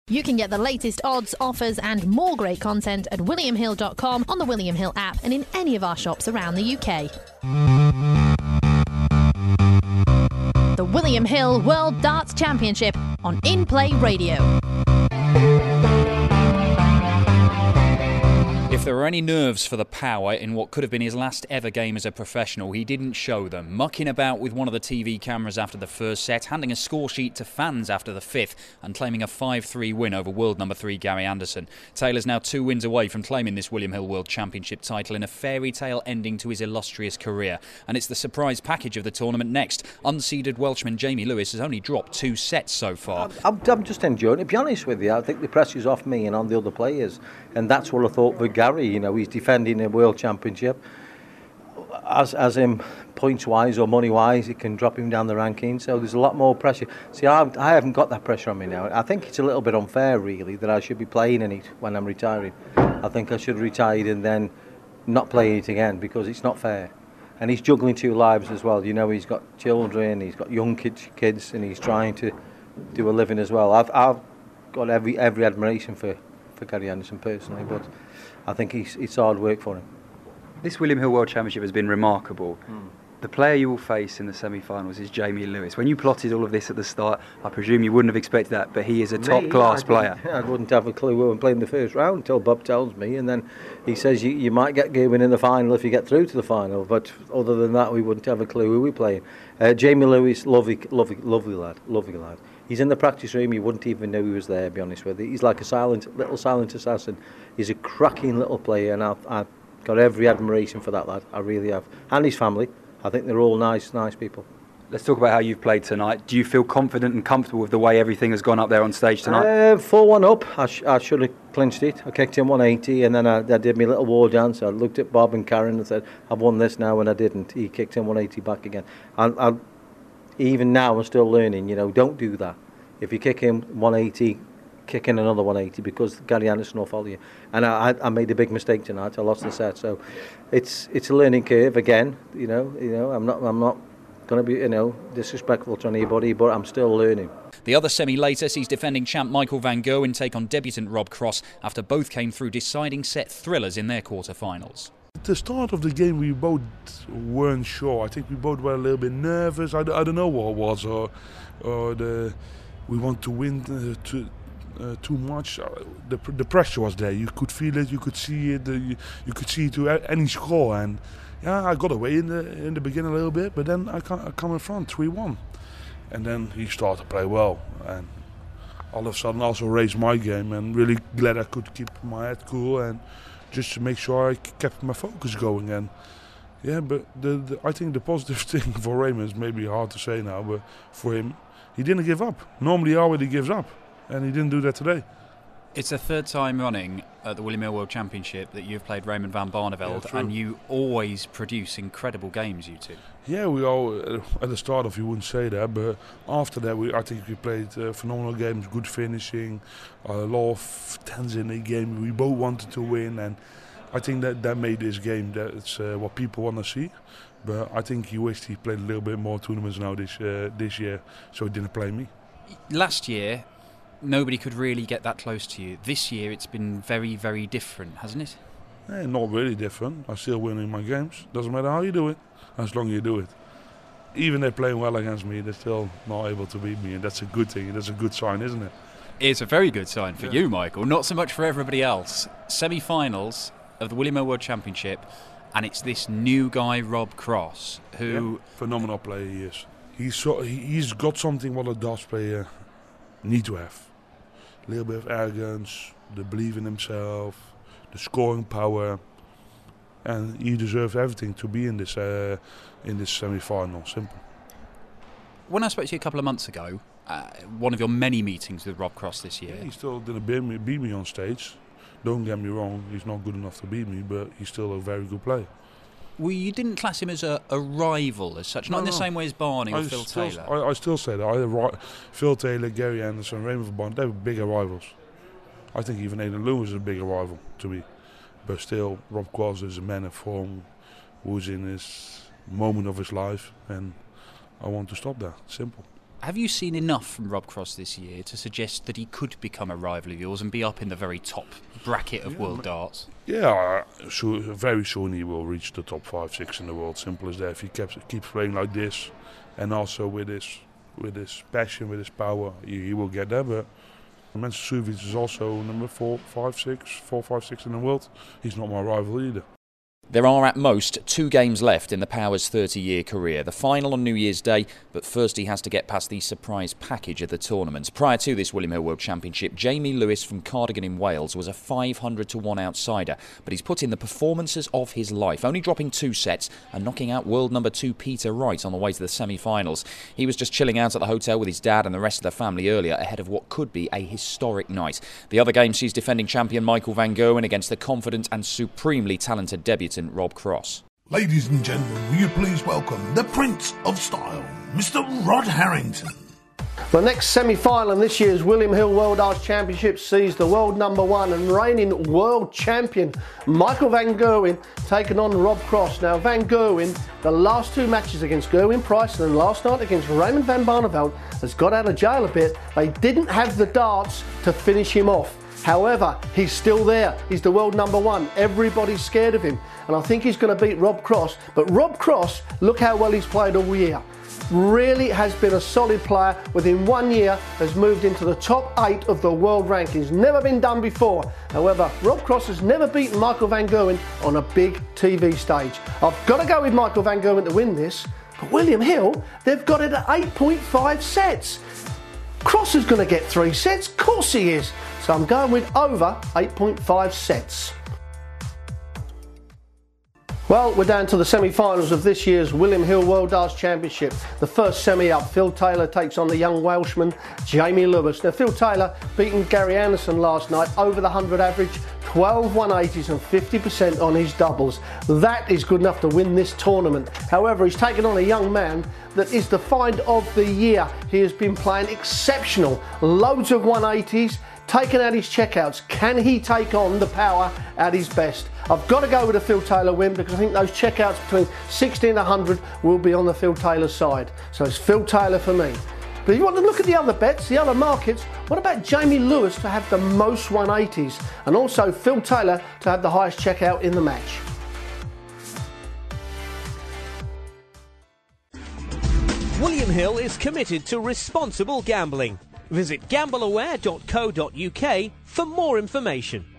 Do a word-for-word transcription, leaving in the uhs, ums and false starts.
You can get the latest odds, offers and more great content at william hill dot com, on the William Hill app and in any of our shops around the U K. The William Hill World Darts Championship on In Play Radio. If there were any nerves for the power in what could have been his last ever game as a professional, he didn't show them. Mucking about with one of the T V cameras after the first set, handing a score sheet to fans after the fifth, and claiming a five three win over world number three Gary Anderson. Taylor's now two wins away from claiming this William Hill World Championship title in a fairy tale ending to his illustrious career. And it's the surprise package of the tournament next. Unseeded Welshman Jamie Lewis has only dropped two sets so far. I'm, I'm just enjoying it, to be honest with you. I think the pressure's off me and on the other players. And that's what I thought for Gary. You know, he's defending a world championship. As as him points wise or money wise, it can drop him down the ranking. So there's a lot more pressure. See, I, I haven't got that pressure on me now. I think it's a little bit unfair, really, that I should be playing in it when I'm retiring. I think I should have retired and then not play it again, because it's not fair. And he's juggling two lives as well. You know, he's got children, he's got young kids, kids, and he's trying to do a living as well. I've I've got every every admiration for. for Gary Anderson personally, but I think he's, it's hard work for him. This William Hill World Championship has been remarkable. Mm. The player you will face in the semi-finals is Jamie Lewis. When you plotted all of this at the start, I presume you wouldn't have expected that, but he is a top-class player. I wouldn't have a clue who I'm playing the first round until Bob tells me, and then he says you, you might get going in the final if you get through to the final, but other than that we wouldn't have a clue who we're playing. Uh, Jamie Lewis, lovely, lovely, lovely lad, lovely lad. He's in the practice room, you wouldn't even know he was there, to be honest with you. He's like a silent, little silent assassin. He's a cracking little player, and I've, I've got every admiration for that lad, I really have. And his family, I think they're all nice, nice people. Let's talk about how you've played tonight. Do you feel confident and comfortable with the way everything has gone up there on stage tonight? Uh, four one up, I, sh- I should have clinched it. I kicked him one eighty, and then I, I did my little war dance. I looked at Bob and Karen and said, I've won this now, and I didn't. He kicked him one eighty back again. And I, even now I'm still learning, you know, don't do that. If you kick him one eighty, kick in another one eighty, because Gary Anderson will follow you. And I, I made a big mistake tonight. I lost the set, so it's it's a learning curve again. You know, you know, I'm not I'm not going to be you know disrespectful to anybody, but I'm still learning. The other semi later sees defending champ Michael van Gerwen take on debutant Rob Cross after both came through deciding set thrillers in their quarter-finals. At the start of the game, we both weren't sure. I think we both were a little bit nervous. I, I don't know what it was, or or the. We want to win uh, too, uh, too much. Uh, the the pressure was there. You could feel it. You could see it. Uh, you, you could see it to a, any score. And yeah, I got away in the in the beginning a little bit, but then I come, I come in front three one, and then he started to play well. And all of a sudden, also raised my game. And really glad I could keep my head cool and just to make sure I kept my focus going. And yeah, but the, the I think the positive thing for Raymond is maybe hard to say now, but for him. He didn't give up. Normally he already gives up, and he didn't do that today. It's the third time running at the William Hill World Championship that you've played Raymond van Barneveld, yeah, and you always produce incredible games, you two. Yeah, we all, uh, at the start of you wouldn't say that, but after that we, I think we played uh, phenomenal games, good finishing, a lot of tens in the game. We both wanted to win, and I think that, that made this game, that's uh, what people want to see. But I think he wished he played a little bit more tournaments now this uh, this year, so he didn't play me. Last year, nobody could really get that close to you. This year, it's been very, very different, hasn't it? Yeah, not really different. I'm still winning my games. Doesn't matter how you do it, as long as you do it. Even they're playing well against me, they're still not able to beat me, and that's a good thing. That's a good sign, isn't it? It's a very good sign for yeah. you, Michael. Not so much for everybody else. Semi-finals of the William Hill World Championship. And it's this new guy, Rob Cross, who... Yeah, phenomenal player he is. He's, so, he's got something what a darts player need to have. A little bit of arrogance, the belief in himself, the scoring power. And he deserves everything to be in this uh, in this semi-final, simple. When I spoke to you a couple of months ago, uh, one of your many meetings with Rob Cross this year... Yeah, he still didn't beat me, beat me on stage. Don't get me wrong, he's not good enough to beat me, but he's still a very good player. Well, you didn't class him as a, a rival as such, not no, in the no. same way as Barney or I Phil still, Taylor. I, I still say that. I, Phil Taylor, Gary Anderson, Raymond van Barneveld, they were bigger rivals. I think even Aidan Lewis is a bigger rival to me. But still, Rob Cross is a man of form who's in his moment of his life, and I want to stop that. Simple. Have you seen enough from Rob Cross this year to suggest that he could become a rival of yours and be up in the very top bracket of yeah, world darts? Yeah, so very soon he will reach the top five, six in the world. Simple as that. If he keeps keeps playing like this, and also with his with his passion, with his power, he, he will get there. But Mensah is also number four, five, six, four, five, six in the world. He's not my rival either. There are at most two games left in the Power's thirty-year career. The final on New Year's Day, but first he has to get past the surprise package of the tournament. Prior to this William Hill World Championship, Jamie Lewis from Cardigan in Wales was a five hundred to one outsider, but he's put in the performances of his life, only dropping two sets and knocking out world number two Peter Wright on the way to the semi-finals. He was just chilling out at the hotel with his dad and the rest of the family earlier ahead of what could be a historic night. The other game sees defending champion Michael van Gerwen against the confident and supremely talented debutant Rob Cross. Ladies and gentlemen, will you please welcome the Prince of Style, Mister Rod Harrington. The next semi-final in this year's William Hill World Darts Championship sees the world number one and reigning world champion Michael van Gerwen taking on Rob Cross. Now, Van Gerwen, the last two matches against Gerwin Price and last night against Raymond van Barneveld, has got out of jail a bit. They didn't have the darts to finish him off. However, he's still there. He's the world number one. Everybody's scared of him. And I think he's going to beat Rob Cross. But Rob Cross, look how well he's played all year. Really has been a solid player. Within one year, has moved into the top eight of the world rankings. Never been done before. However, Rob Cross has never beaten Michael van Gerwen on a big T V stage. I've got to go with Michael van Gerwen to win this. But William Hill, they've got it at eight point five sets. Cross is going to get three sets. Of course he is. So I'm going with over eight point five sets. Well, we're down to the semi-finals of this year's William Hill World Darts Championship. The first semi up, Phil Taylor takes on the young Welshman, Jamie Lewis. Now, Phil Taylor beating Gary Anderson last night over the one hundred average, twelve one eighties and fifty percent on his doubles. That is good enough to win this tournament. However, he's taken on a young man that is the find of the year. He has been playing exceptional. Loads of one eighties. Taking out his checkouts. Can he take on the power at his best? I've got to go with a Phil Taylor win because I think those checkouts between sixty and one hundred will be on the Phil Taylor side. So it's Phil Taylor for me. But if you want to look at the other bets, the other markets, what about Jamie Lewis to have the most one eighties and also Phil Taylor to have the highest checkout in the match? William Hill is committed to responsible gambling. Visit gamble aware dot co dot U K for more information.